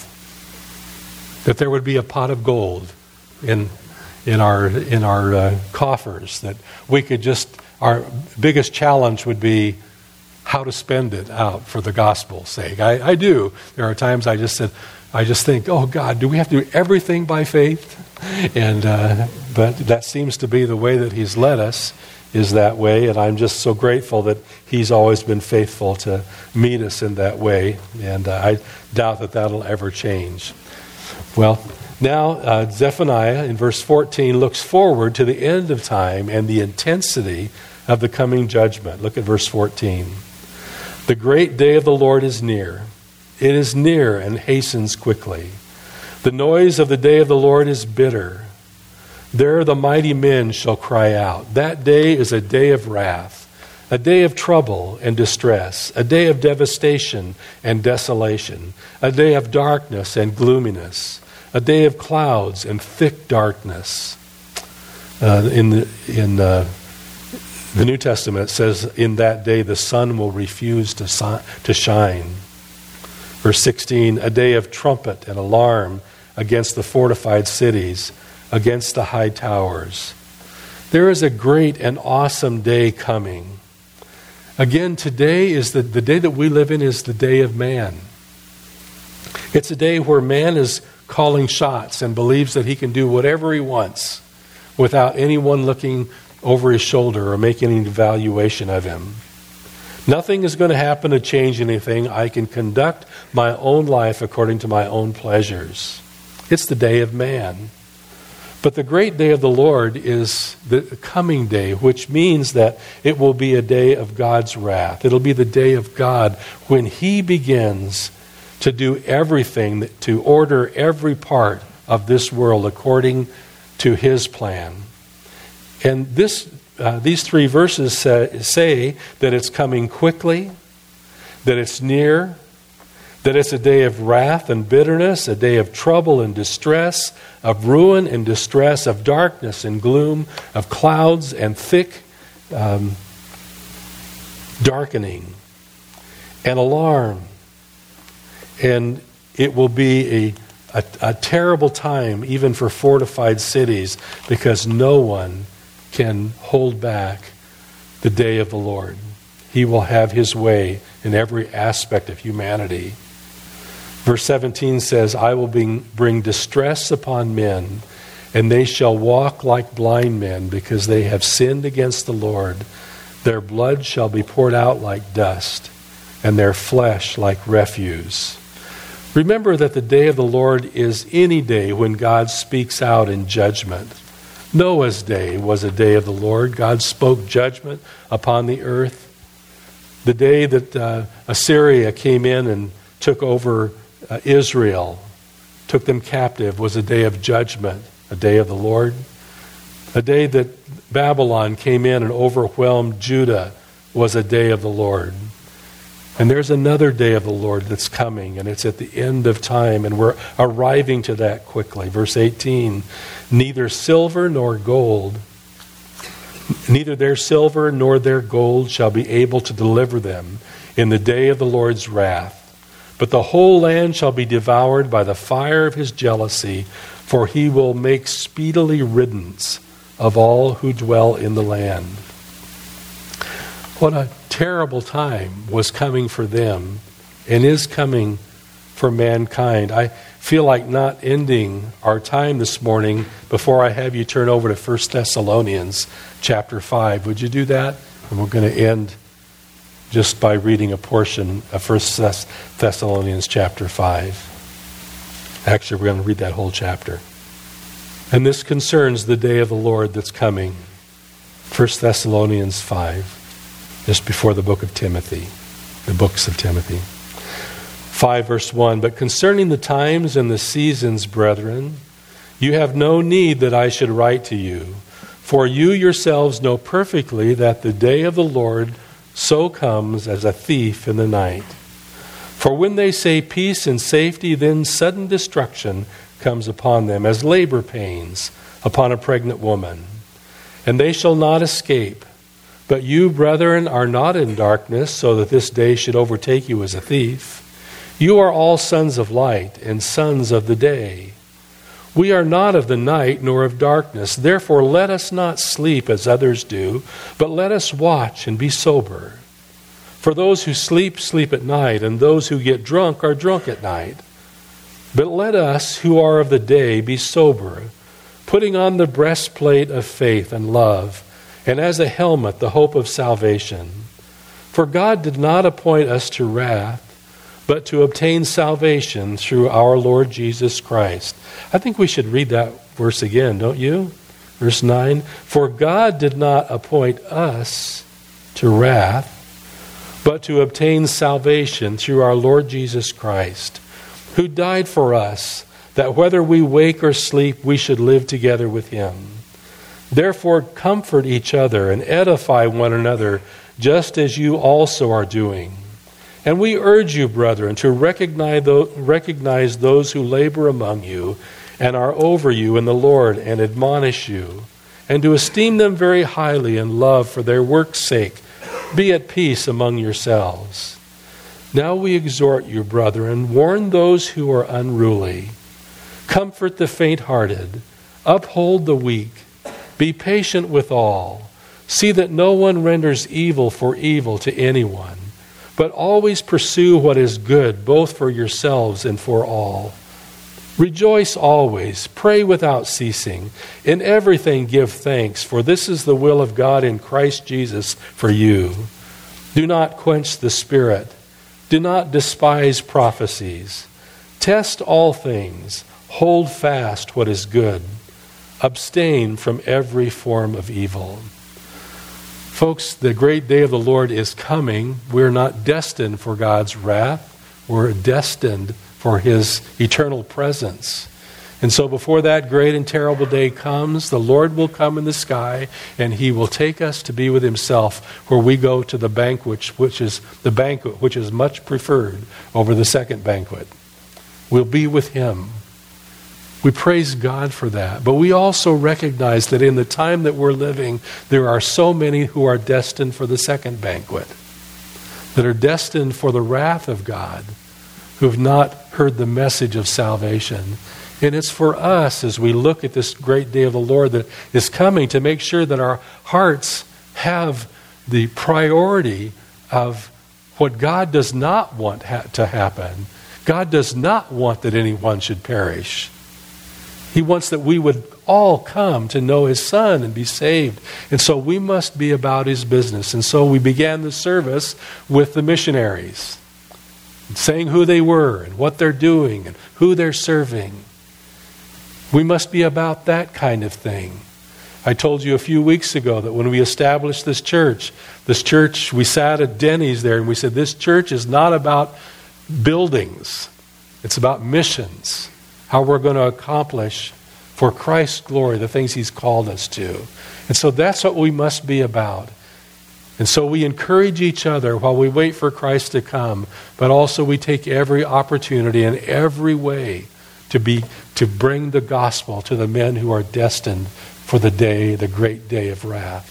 that there would be a pot of gold in in our in our uh, coffers, that we could just, our biggest challenge would be how to spend it out for the gospel's sake. I, I do. There are times I just said, I just think, oh God, do we have to do everything by faith? And uh, but that seems to be the way that he's led us, is that way. And I'm just so grateful that he's always been faithful to meet us in that way. And uh, I doubt that that'll ever change. Well, now uh, Zephaniah in verse fourteen looks forward to the end of time and the intensity of the coming judgment. Look at verse fourteen. The great day of the Lord is near. It is near and hastens quickly. The noise of the day of the Lord is bitter. There the mighty men shall cry out. That day is a day of wrath, a day of trouble and distress, a day of devastation and desolation, a day of darkness and gloominess, a day of clouds and thick darkness. Uh, in the, in uh, the New Testament, it says, in that day the sun will refuse to, si- to shine. Verse sixteen, a day of trumpet and alarm against the fortified cities, against the high towers. There is a great and awesome day coming. Again, today is the, the day that we live in is the day of man. It's a day where man is calling shots and believes that he can do whatever he wants without anyone looking over his shoulder or making an evaluation of him. Nothing is going to happen to change anything. I can conduct my own life according to my own pleasures. It's the day of man. But the great day of the Lord is the coming day, which means that it will be a day of God's wrath. It'll be the day of God when He begins to do everything, to order every part of this world according to His plan. And this, uh, these three verses say, say that it's coming quickly, that it's near, that it's a day of wrath and bitterness, a day of trouble and distress, of ruin and distress, of darkness and gloom, of clouds and thick um, darkening and alarm. And it will be a, a, a terrible time even for fortified cities, because no one can hold back the day of the Lord. He will have His way in every aspect of humanity. Verse seventeen says, I will bring, bring distress upon men, and they shall walk like blind men, because they have sinned against the Lord. Their blood shall be poured out like dust, and their flesh like refuse. Remember that the day of the Lord is any day when God speaks out in judgment. Noah's day was a day of the Lord. God spoke judgment upon the earth. The day that uh, Assyria came in and took over uh, Israel, took them captive, was a day of judgment, a day of the Lord. A day that Babylon came in and overwhelmed Judah was a day of the Lord. And there's another day of the Lord that's coming, and it's at the end of time, and we're arriving to that quickly. Verse eighteen, neither silver nor gold, neither their silver nor their gold shall be able to deliver them in the day of the Lord's wrath. But the whole land shall be devoured by the fire of His jealousy, for He will make speedily riddance of all who dwell in the land. What a terrible time was coming for them and is coming for mankind. I feel like not ending our time this morning before I have you turn over to First Thessalonians chapter five. Would you do that? And we're going to end just by reading a portion of First Thessalonians chapter five. Actually, we're going to read that whole chapter. And this concerns the day of the Lord that's coming. First Thessalonians five. Just before the book of Timothy, the books of Timothy. five verse one, but concerning the times and the seasons, brethren, you have no need that I should write to you, for you yourselves know perfectly that the day of the Lord so comes as a thief in the night. For when they say peace and safety, then sudden destruction comes upon them, as labor pains upon a pregnant woman. And they shall not escape. But you, brethren, are not in darkness, so that this day should overtake you as a thief. You are all sons of light and sons of the day. We are not of the night nor of darkness. Therefore let us not sleep as others do, but let us watch and be sober. For those who sleep, sleep at night, and those who get drunk are drunk at night. But let us who are of the day be sober, putting on the breastplate of faith and love, and as a helmet, the hope of salvation. For God did not appoint us to wrath, but to obtain salvation through our Lord Jesus Christ. I think we should read that verse again, don't you? Verse nine. For God did not appoint us to wrath, but to obtain salvation through our Lord Jesus Christ, who died for us, that whether we wake or sleep, we should live together with Him. Therefore, comfort each other and edify one another, just as you also are doing. And we urge you, brethren, to recognize those who labor among you and are over you in the Lord and admonish you, and to esteem them very highly in love for their work's sake. Be at peace among yourselves. Now we exhort you, brethren, warn those who are unruly, comfort the faint-hearted, uphold the weak, be patient with all. See that no one renders evil for evil to anyone, but always pursue what is good, both for yourselves and for all. Rejoice always, pray without ceasing. In everything give thanks, for this is the will of God in Christ Jesus for you. Do not quench the Spirit. Do not despise prophecies. Test all things. Hold fast what is good. Abstain from every form of evil. Folks, the great day of the Lord is coming. We're not destined for God's wrath. We're destined for His eternal presence. And so before that great and terrible day comes, the Lord will come in the sky and He will take us to be with Himself, where we go to the banquet, which is the banquet which is much preferred over the second banquet. We'll be with Him. We praise God for that. But we also recognize that in the time that we're living, there are so many who are destined for the second banquet, that are destined for the wrath of God, who have not heard the message of salvation. And it's for us, as we look at this great day of the Lord that is coming, to make sure that our hearts have the priority of what God does not want ha- to happen. God does not want that anyone should perish. He wants that we would all come to know His Son and be saved. And so we must be about His business. And so we began the service with the missionaries, saying who they were and what they're doing and who they're serving. We must be about that kind of thing. I told you a few weeks ago that when we established this church, this church, we sat at Denny's there and we said, this church is not about buildings. It's about missions. How we're going to accomplish for Christ's glory the things He's called us to. And so that's what we must be about. And so we encourage each other while we wait for Christ to come, but also we take every opportunity in every way to be to bring the gospel to the men who are destined for the day, the great day of wrath.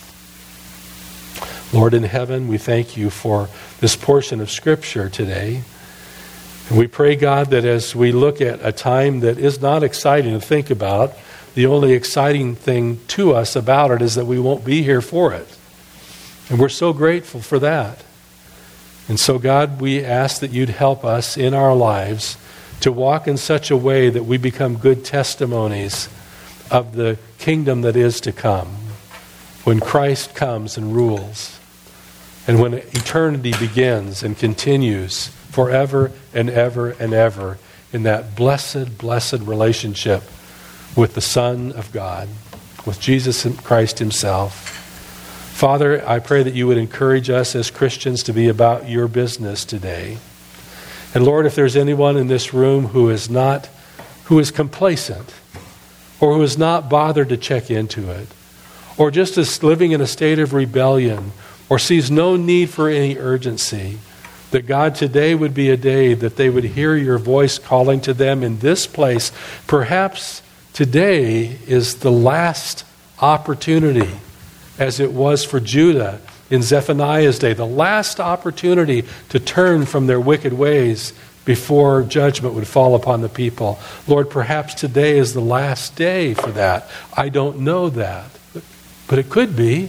Lord in heaven, we thank You for this portion of Scripture today. And we pray, God, that as we look at a time that is not exciting to think about, the only exciting thing to us about it is that we won't be here for it. And we're so grateful for that. And so, God, we ask that You'd help us in our lives to walk in such a way that we become good testimonies of the kingdom that is to come, when Christ comes and rules, and when eternity begins and continues forever and ever and ever in that blessed, blessed relationship with the Son of God, with Jesus Christ Himself. Father, I pray that You would encourage us as Christians to be about Your business today. And Lord, if there's anyone in this room who is not, who is complacent, or who is not bothered to check into it, or just is living in a state of rebellion, or sees no need for any urgency, that God, today would be a day that they would hear Your voice calling to them in this place. Perhaps today is the last opportunity, as it was for Judah in Zephaniah's day, the last opportunity to turn from their wicked ways before judgment would fall upon the people. Lord, perhaps today is the last day for that. I don't know that, but it could be.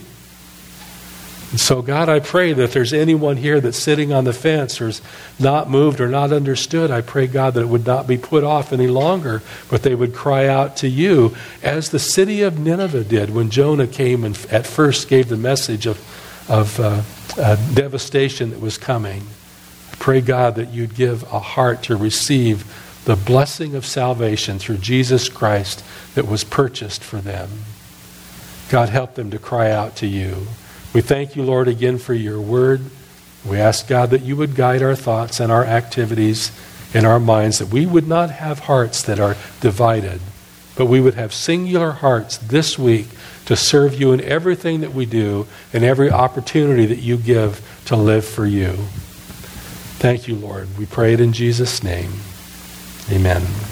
And so, God, I pray that if there's anyone here that's sitting on the fence or is not moved or not understood, I pray, God, that it would not be put off any longer, but they would cry out to You, as the city of Nineveh did when Jonah came and at first gave the message of, of uh, uh, devastation that was coming. I pray, God, that You'd give a heart to receive the blessing of salvation through Jesus Christ that was purchased for them. God, help them to cry out to You. We thank You, Lord, again for Your word. We ask, God, that You would guide our thoughts and our activities in our minds, that we would not have hearts that are divided, but we would have singular hearts this week to serve You in everything that we do and every opportunity that You give to live for You. Thank You, Lord. We pray it in Jesus' name. Amen.